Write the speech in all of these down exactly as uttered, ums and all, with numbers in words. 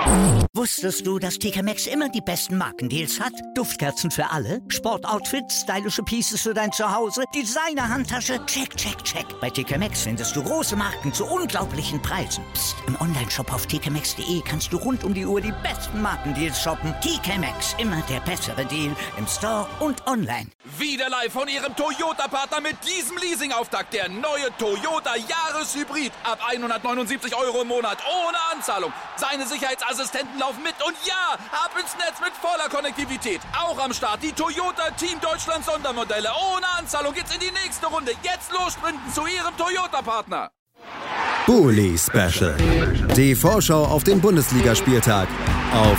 Wusstest du, dass T K Maxx immer die besten Markendeals hat? Duftkerzen für alle, Sportoutfits, stylische Pieces für dein Zuhause, Designer-Handtasche, check, check, check. Bei T K Maxx findest du große Marken zu unglaublichen Preisen. Psst. Im Onlineshop auf t k maxx punkt d e kannst du rund um die Uhr die besten Markendeals shoppen. T K Maxx, immer der bessere Deal im Store und online. Wieder live von Ihrem Toyota-Partner mit diesem Leasing-Auftakt. Der neue Toyota Jahreshybrid. Ab hundertneunundsiebzig Euro im Monat. Ohne Anzahlung. Seine Sicherheitsassistenten laufen mit. Und ja, ab ins Netz mit voller Konnektivität. Auch am Start die Toyota Team Deutschland Sondermodelle. Ohne Anzahlung geht's in die nächste Runde. Jetzt los sprinten zu Ihrem Toyota-Partner. Bully Special. Die Vorschau auf den Bundesligaspieltag auf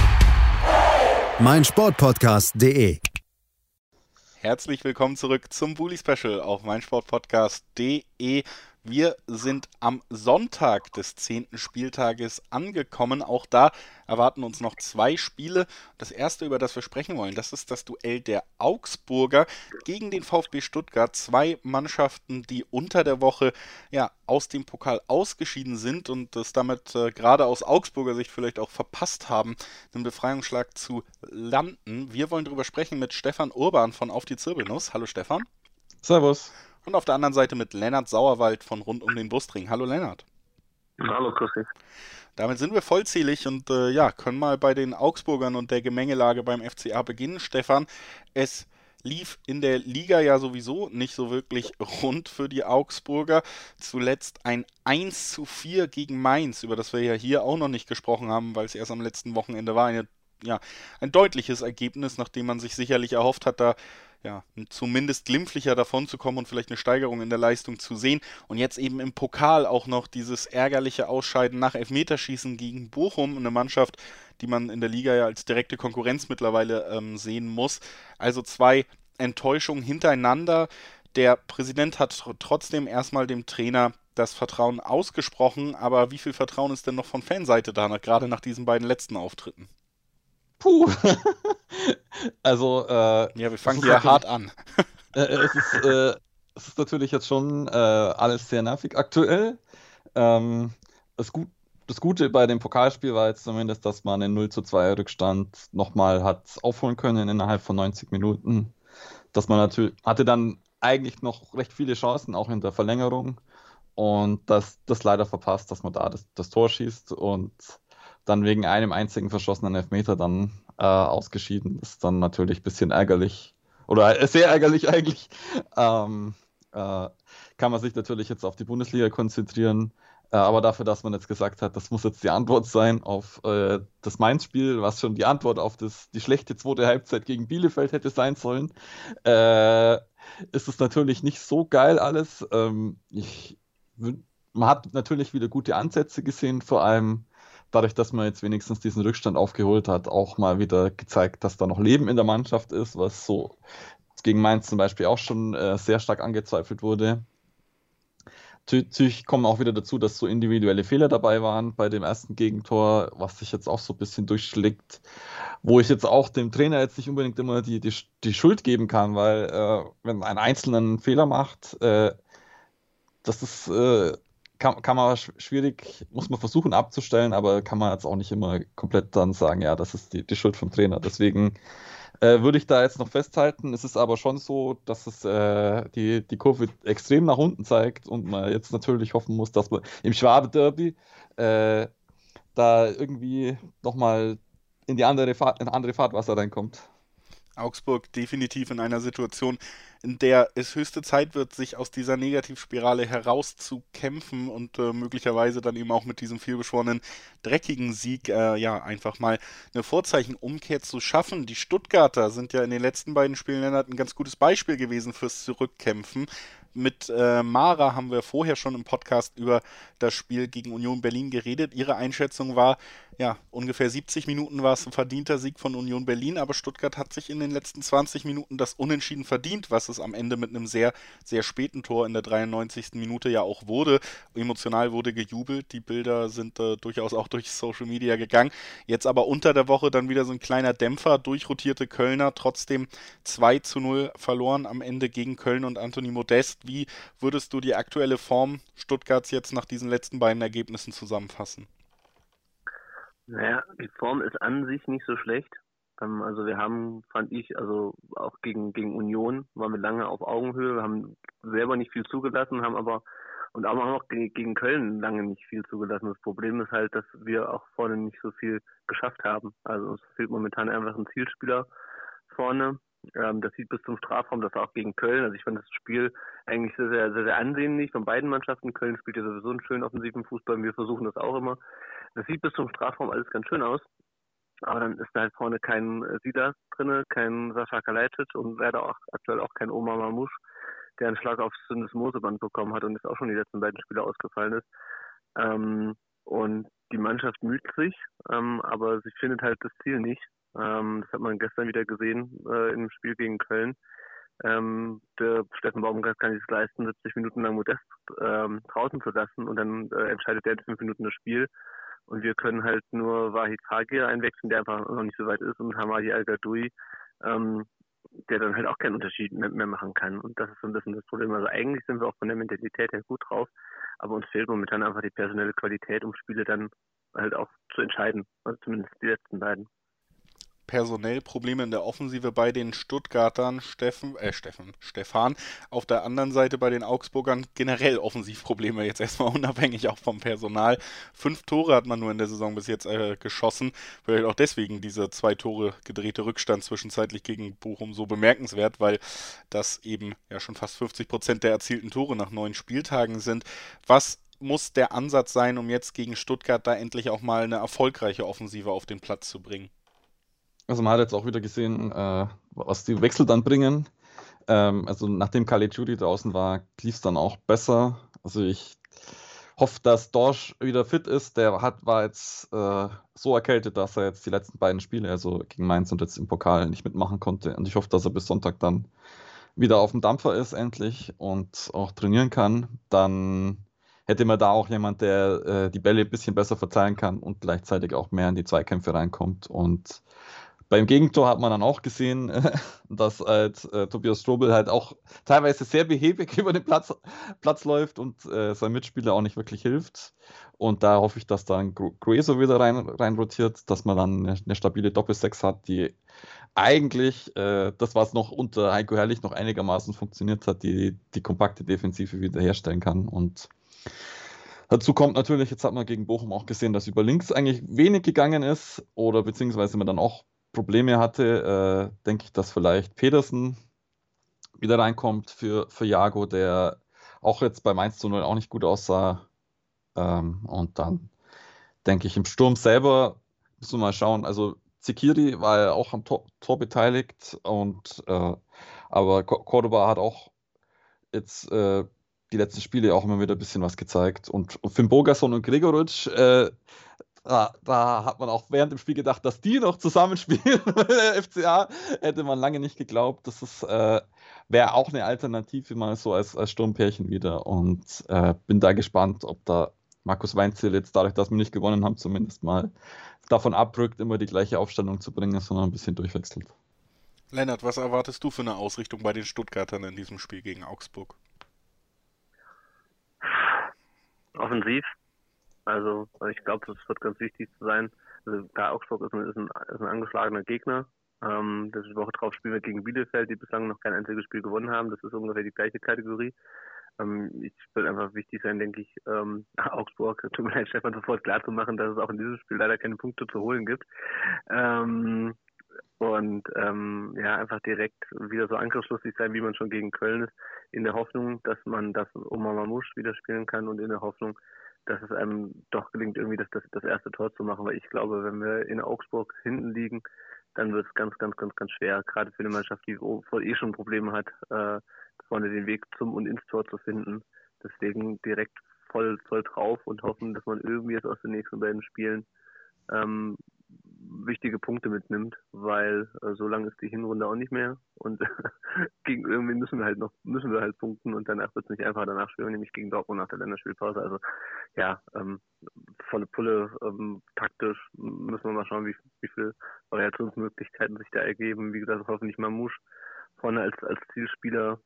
meinsportpodcast punkt de. Herzlich willkommen zurück zum Bully Special auf meinsportpodcast punkt de. Wir sind am Sonntag des zehnten Spieltages angekommen. Auch da erwarten uns noch zwei Spiele. Das erste, über das wir sprechen wollen, das ist das Duell der Augsburger gegen den VfB Stuttgart. Zwei Mannschaften, die unter der Woche ja aus dem Pokal ausgeschieden sind und das damit äh, gerade aus Augsburger Sicht vielleicht auch verpasst haben, den Befreiungsschlag zu landen. Wir wollen darüber sprechen mit Stefan Urban von Auf die Zirbelnuss. Hallo Stefan. Servus. Und auf der anderen Seite mit Lennart Sauerwald von Rund um den Brustring. Hallo Lennart. Hallo, grüß dich. Damit sind wir vollzählig und äh, ja, können mal bei den Augsburgern und der Gemengelage beim F C A beginnen. Stefan, es lief in der Liga ja sowieso nicht so wirklich rund für die Augsburger. Zuletzt ein eins zu vier gegen Mainz, über das wir ja hier auch noch nicht gesprochen haben, weil es erst am letzten Wochenende war. Eine, ja, ein deutliches Ergebnis, nachdem man sich sicherlich erhofft hat, da ja, zumindest glimpflicher davon zu kommen und vielleicht eine Steigerung in der Leistung zu sehen. Und jetzt eben im Pokal auch noch dieses ärgerliche Ausscheiden nach Elfmeterschießen gegen Bochum, eine Mannschaft, die man in der Liga ja als direkte Konkurrenz mittlerweile ähm, sehen muss. Also zwei Enttäuschungen hintereinander. Der Präsident hat tr- trotzdem erstmal dem Trainer das Vertrauen ausgesprochen, aber wie viel Vertrauen ist denn noch von Fanseite da, gerade nach diesen beiden letzten Auftritten? Puh. Also, äh, ja, wir fangen hier hart an. äh, es, ist, äh, es ist natürlich jetzt schon äh, alles sehr nervig aktuell. Ähm, das, Gut, das Gute bei dem Pokalspiel war jetzt zumindest, dass man den null zu zwei Rückstand nochmal hat aufholen können innerhalb von neunzig Minuten. Dass man natürlich hatte dann eigentlich noch recht viele Chancen, auch in der Verlängerung. Und das, das leider verpasst, dass man da das, das Tor schießt und dann wegen einem einzigen verschossenen Elfmeter dann äh, ausgeschieden. Das ist dann natürlich ein bisschen ärgerlich. Oder sehr ärgerlich eigentlich. Ähm, äh, kann man sich natürlich jetzt auf die Bundesliga konzentrieren. Äh, aber dafür, dass man jetzt gesagt hat, das muss jetzt die Antwort sein auf äh, das Mainz-Spiel, was schon die Antwort auf das, die schlechte zweite Halbzeit gegen Bielefeld hätte sein sollen, äh, ist es natürlich nicht so geil alles. Ähm, ich, man hat natürlich wieder gute Ansätze gesehen, vor allem dadurch, dass man jetzt wenigstens diesen Rückstand aufgeholt hat, auch mal wieder gezeigt, dass da noch Leben in der Mannschaft ist, was so gegen Mainz zum Beispiel auch schon äh, sehr stark angezweifelt wurde. Natürlich kommen auch wieder dazu, dass so individuelle Fehler dabei waren bei dem ersten Gegentor, was sich jetzt auch so ein bisschen durchschlägt, wo ich jetzt auch dem Trainer jetzt nicht unbedingt immer die, die, die Schuld geben kann, weil äh, wenn ein Einzelner einen Fehler macht, äh, das ist äh, Kann, kann man schwierig, muss man versuchen abzustellen, aber kann man jetzt auch nicht immer komplett dann sagen, ja, das ist die, die Schuld vom Trainer. Deswegen äh, würde ich da jetzt noch festhalten. Es ist aber schon so, dass es äh, die, die Kurve extrem nach unten zeigt und man jetzt natürlich hoffen muss, dass man im Schwabe-Derby äh, da irgendwie nochmal in die andere Fahrt, in andere Fahrtwasser reinkommt. Augsburg definitiv in einer Situation, in der es höchste Zeit wird, sich aus dieser Negativspirale herauszukämpfen und äh, möglicherweise dann eben auch mit diesem vielbeschworenen dreckigen Sieg äh, ja einfach mal eine Vorzeichenumkehr zu schaffen. Die Stuttgarter sind ja in den letzten beiden Spielen ein ganz gutes Beispiel gewesen fürs Zurückkämpfen. Mit äh, Mara haben wir vorher schon im Podcast über das Spiel gegen Union Berlin geredet. Ihre Einschätzung war, ja, ungefähr siebzig Minuten war es ein verdienter Sieg von Union Berlin, aber Stuttgart hat sich in den letzten zwanzig Minuten das Unentschieden verdient, was es am Ende mit einem sehr, sehr späten Tor in der dreiundneunzigsten Minute ja auch wurde. Emotional wurde gejubelt, die Bilder sind äh, durchaus auch durch Social Media gegangen. Jetzt aber unter der Woche dann wieder so ein kleiner Dämpfer, durchrotierte Kölner, trotzdem zwei zu null verloren am Ende gegen Köln und Anthony Modest. Wie würdest du die aktuelle Form Stuttgarts jetzt nach diesen letzten beiden Ergebnissen zusammenfassen? Naja, die Form ist an sich nicht so schlecht. Ähm, also wir haben, fand ich, also auch gegen, gegen Union waren wir lange auf Augenhöhe, wir haben selber nicht viel zugelassen, haben aber und auch noch gegen, gegen Köln lange nicht viel zugelassen. Das Problem ist halt, dass wir auch vorne nicht so viel geschafft haben. Also uns fehlt momentan einfach ein Zielspieler vorne. Ähm, das sieht bis zum Strafraum, das war auch gegen Köln. Also ich fand das Spiel eigentlich sehr, sehr, sehr, sehr ansehnlich von beiden Mannschaften. Köln spielt ja sowieso einen schönen offensiven Fußball. Wir versuchen das auch immer. Das sieht bis zum Strafraum alles ganz schön aus. Aber dann ist da halt vorne kein äh, Silas drinne, kein Sascha Kalajdzic und leider auch aktuell auch kein Omar Mamouche, der einen Schlag aufs Syndesmoseband bekommen hat und jetzt auch schon die letzten beiden Spiele ausgefallen ist. Ähm, und die Mannschaft müht sich, ähm, aber sie findet halt das Ziel nicht. Ähm, das hat man gestern wieder gesehen äh, im Spiel gegen Köln. Ähm, der Steffen Baumgart kann sich das leisten, siebzig Minuten lang Modest ähm, draußen zu lassen und dann äh, entscheidet er in fünf Minuten das Spiel. Und wir können halt nur Wahid Fagir einwechseln, der einfach noch nicht so weit ist, und Hamadi Al-Gadoui, ähm, der dann halt auch keinen Unterschied mehr, mehr machen kann. Und das ist so ein bisschen das Problem. Also eigentlich sind wir auch von der Mentalität her gut drauf, aber uns fehlt momentan einfach die personelle Qualität, um Spiele dann halt auch zu entscheiden. Also zumindest die letzten beiden. Personell Probleme in der Offensive bei den Stuttgartern, Steffen, äh Steffen, Stefan. Auf der anderen Seite bei den Augsburgern generell Offensivprobleme, jetzt erstmal unabhängig auch vom Personal. Fünf Tore hat man nur in der Saison bis jetzt äh, geschossen. Vielleicht auch deswegen diese zwei Tore gedrehte Rückstand zwischenzeitlich gegen Bochum so bemerkenswert, weil das eben ja schon fast fünfzig Prozent der erzielten Tore nach neun Spieltagen sind. Was muss der Ansatz sein, um jetzt gegen Stuttgart da endlich auch mal eine erfolgreiche Offensive auf den Platz zu bringen? Also man hat jetzt auch wieder gesehen, äh, was die Wechsel dann bringen. Ähm, also nachdem Caligiuri draußen war, lief es dann auch besser. Also ich hoffe, dass Dorsch wieder fit ist. Der hat, war jetzt äh, so erkältet, dass er jetzt die letzten beiden Spiele, also gegen Mainz und jetzt im Pokal, nicht mitmachen konnte. Und ich hoffe, dass er bis Sonntag dann wieder auf dem Dampfer ist endlich und auch trainieren kann. Dann hätte man da auch jemand, der äh, die Bälle ein bisschen besser verteilen kann und gleichzeitig auch mehr in die Zweikämpfe reinkommt. Und beim Gegentor hat man dann auch gesehen, dass halt äh, Tobias Strobel halt auch teilweise sehr behäbig über den Platz, Platz läuft und äh, sein Mitspieler auch nicht wirklich hilft. Und da hoffe ich, dass dann Grueso wieder rein, rein rotiert, dass man dann eine, eine stabile Doppelsechs hat, die eigentlich äh, das, was noch unter Heiko Herrlich noch einigermaßen funktioniert hat, die die kompakte Defensive wiederherstellen kann. Und dazu kommt natürlich, jetzt hat man gegen Bochum auch gesehen, dass über links eigentlich wenig gegangen ist oder beziehungsweise man dann auch Probleme hatte, äh, denke ich, dass vielleicht Pedersen wieder reinkommt für, für Jago, der auch jetzt beim eins zu null auch nicht gut aussah. Ähm, und dann denke ich, im Sturm selber müssen wir mal schauen. Also Zekiri war ja auch am Tor, Tor beteiligt, und äh, aber Cordoba hat auch jetzt äh, die letzten Spiele auch immer wieder ein bisschen was gezeigt. Und, und Finn Bogason und Gregoritsch, äh, Da, da hat man auch während dem Spiel gedacht, dass die noch zusammenspielen. Der F C A hätte man lange nicht geglaubt. Das ist, äh, wäre auch eine Alternative mal so als, als Sturmpärchen wieder. Und äh, bin da gespannt, ob da Markus Weinzierl jetzt dadurch, dass wir nicht gewonnen haben, zumindest mal davon abrückt, immer die gleiche Aufstellung zu bringen, sondern ein bisschen durchwechselt. Lennart, was erwartest du für eine Ausrichtung bei den Stuttgartern in diesem Spiel gegen Augsburg? Offensiv. Also ich glaube, das wird ganz wichtig zu sein. Also da Augsburg ist ein, ist ein, ist ein angeschlagener Gegner. Ähm, das Woche drauf spielen wir gegen Bielefeld, die bislang noch kein einziges Spiel gewonnen haben. Das ist ungefähr die gleiche Kategorie. Ähm, ich wird einfach wichtig sein, denke ich, ähm, Augsburg, tut mir leid, Stefan, sofort klar zu machen, dass es auch in diesem Spiel leider keine Punkte zu holen gibt. Ähm, und ähm, ja, einfach direkt wieder so angriffslustig sein, wie man schon gegen Köln ist, in der Hoffnung, dass man das Omar Mamouche wieder spielen kann und in der Hoffnung, dass es einem doch gelingt, irgendwie das, das, das erste Tor zu machen, weil ich glaube, wenn wir in Augsburg hinten liegen, dann wird es ganz, ganz, ganz, ganz schwer, gerade für eine Mannschaft, die eh schon Probleme hat, äh, vorne den Weg zum und ins Tor zu finden. Deswegen direkt voll, voll drauf und hoffen, dass man irgendwie jetzt aus den nächsten beiden Spielen ähm, wichtige Punkte mitnimmt, weil äh, so lange ist die Hinrunde auch nicht mehr und gegen irgendwie müssen wir halt noch, müssen wir halt punkten und danach wird es nicht einfach, danach spielen wir nämlich gegen Dortmund nach der Länderspielpause. Also ja, ähm, volle Pulle, ähm, taktisch müssen wir mal schauen, wie, wie viele Variationsmöglichkeiten sich da ergeben. Wie gesagt, hoffentlich Mamouche vorne als, als Zielspieler.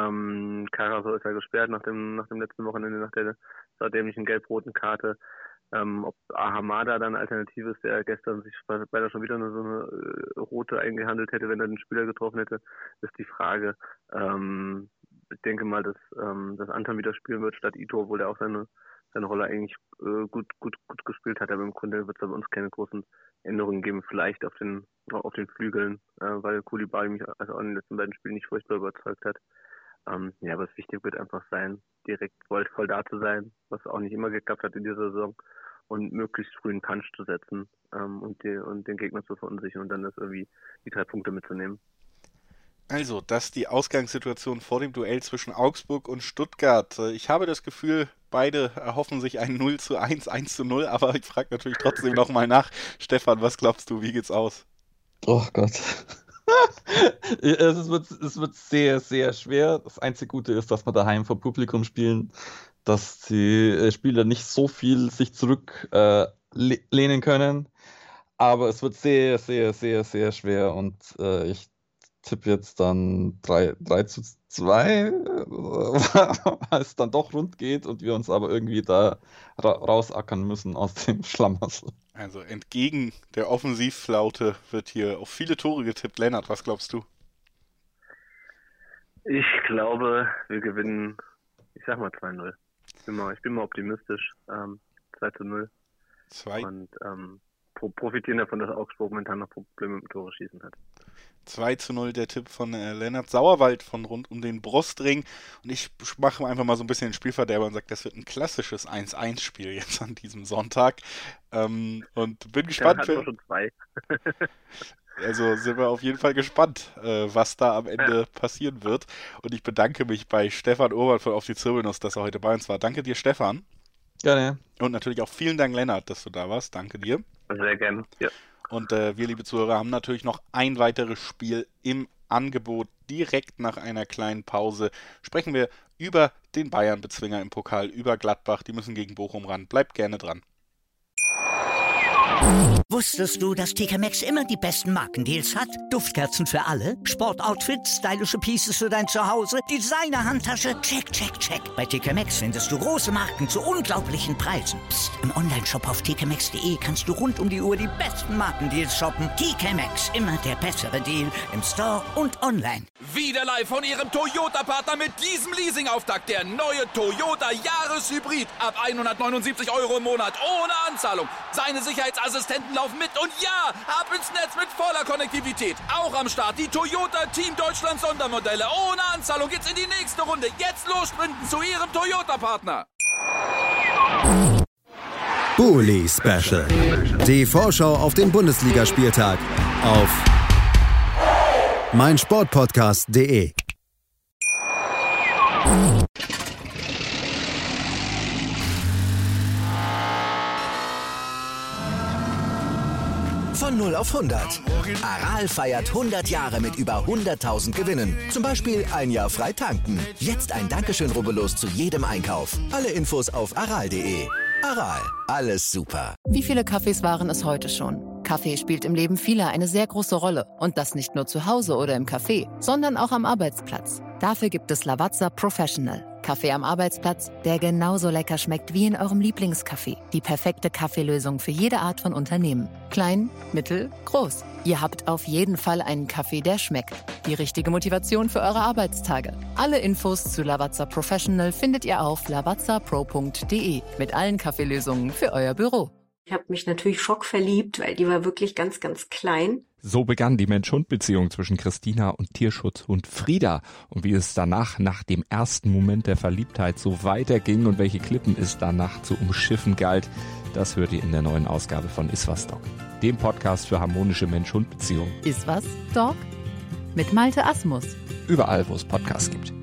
Ähm, Karasor ist ja gesperrt nach dem, nach dem letzten Wochenende, nach der, nach der dämlichen gelb-roten Karte. Ähm, ob Ahamada dann Alternative ist, der gestern sich beinahe schon wieder nur so eine äh, rote eingehandelt hätte, wenn er den Spieler getroffen hätte, ist die Frage. Ähm, ich denke mal, dass, ähm, dass Anton wieder spielen wird statt Ito, obwohl er auch seine, seine Rolle eigentlich äh, gut, gut, gut gespielt hat, aber im Grunde wird es bei uns keine großen Änderungen geben, vielleicht auf den, auf den Flügeln, äh, weil Koulibaly mich also auch in den letzten beiden Spielen nicht furchtbar überzeugt hat. Ähm, ja, aber es wichtig wird einfach sein, direkt voll, voll da zu sein, was auch nicht immer geklappt hat in dieser Saison, und möglichst früh einen Punch zu setzen ähm, und, die, und den Gegner zu verunsichern und dann das irgendwie die drei Punkte mitzunehmen. Also, das ist die Ausgangssituation vor dem Duell zwischen Augsburg und Stuttgart. Ich habe das Gefühl, beide erhoffen sich ein null zu eins, eins zu null, aber ich frage natürlich trotzdem nochmal nach. Stefan, was glaubst du, wie geht's aus? Oh Gott. es, wird, es wird sehr, sehr schwer. Das einzige Gute ist, dass wir daheim vor Publikum spielen, dass die Spieler nicht so viel sich zurücklehnen äh, können. Aber es wird sehr, sehr, sehr, sehr schwer und äh, ich tippe jetzt dann drei zu zwei, weil es dann doch rund geht und wir uns aber irgendwie da ra- rausackern müssen aus dem Schlamassel. Also entgegen der Offensivflaute wird hier auf viele Tore getippt. Lennart, was glaubst du? Ich glaube, wir gewinnen, ich sag mal zwei null. Ich bin mal, ich bin mal optimistisch. Ähm, zwei zu null. Zwei. Und ähm, profitieren davon, dass Augsburg momentan noch Probleme mit dem Tore schießen hat. zwei zu null der Tipp von äh, Lennart Sauerwald von rund um den Brustring. Und ich mache einfach mal so ein bisschen den Spielverderber und sage, das wird ein klassisches eins eins Spiel jetzt an diesem Sonntag. Ähm, und bin gespannt. Ja, hat schon zwei. Also sind wir auf jeden Fall gespannt, äh, was da am Ende ja. passieren wird. Und ich bedanke mich bei Stefan Urban von Auf die Zirbelnuss, dass er heute bei uns war. Danke dir, Stefan. Gerne. Und natürlich auch vielen Dank, Lennart, dass du da warst. Danke dir. Sehr gerne, ja. Und äh, wir, liebe Zuhörer, haben natürlich noch ein weiteres Spiel im Angebot. Direkt nach einer kleinen Pause sprechen wir über den Bayern-Bezwinger im Pokal, über Gladbach. Die müssen gegen Bochum ran. Bleibt gerne dran. Wusstest du, dass T K Maxx immer die besten Markendeals hat? Duftkerzen für alle, Sportoutfits, stylische Pieces für dein Zuhause, Designer-Handtasche, check, check, check. Bei T K Maxx findest du große Marken zu unglaublichen Preisen. Psst. Im Onlineshop auf t k maxx punkt d e kannst du rund um die Uhr die besten Markendeals shoppen. T K Maxx, immer der bessere Deal im Store und online. Wieder live von ihrem Toyota-Partner mit diesem Leasing-Auftakt. Der neue Toyota Jahreshybrid. Ab hundertneunundsiebzig Euro im Monat ohne Anzahlung. Seine Sicherheitsassistenten laufen mit und ja, ab ins Netz mit voller Konnektivität. Auch am Start die Toyota Team Deutschland Sondermodelle. Ohne Anzahlung geht's in die nächste Runde. Jetzt los sprinten zu Ihrem Toyota-Partner. Bully Special. Die Vorschau auf den Bundesligaspieltag auf meinsportpodcast punkt de. Von null auf hundert. Aral feiert hundert Jahre mit über hunderttausend Gewinnen. Zum Beispiel ein Jahr frei tanken. Jetzt ein Dankeschön, rubbellos zu jedem Einkauf. Alle Infos auf aral punkt de. Aral, alles super. Wie viele Kaffees waren es heute schon? Kaffee spielt im Leben vieler eine sehr große Rolle. Und das nicht nur zu Hause oder im Café, sondern auch am Arbeitsplatz. Dafür gibt es Lavazza Professional. Kaffee am Arbeitsplatz, der genauso lecker schmeckt wie in eurem Lieblingscafé. Die perfekte Kaffeelösung für jede Art von Unternehmen. Klein, mittel, groß. Ihr habt auf jeden Fall einen Kaffee, der schmeckt. Die richtige Motivation für eure Arbeitstage. Alle Infos zu Lavazza Professional findet ihr auf lavazza pro punkt de mit allen Kaffeelösungen für euer Büro. Ich habe mich natürlich schockverliebt, weil die war wirklich ganz, ganz klein. So begann die Mensch-Hund-Beziehung zwischen Christina und Tierschutzhund Frieda. Und wie es danach, nach dem ersten Moment der Verliebtheit, so weiterging und welche Klippen es danach zu umschiffen galt, das hört ihr in der neuen Ausgabe von Iswas Dog, dem Podcast für harmonische Mensch-Hund-Beziehungen. Iswas Dog? Mit Malte Asmus. Überall, wo es Podcasts gibt.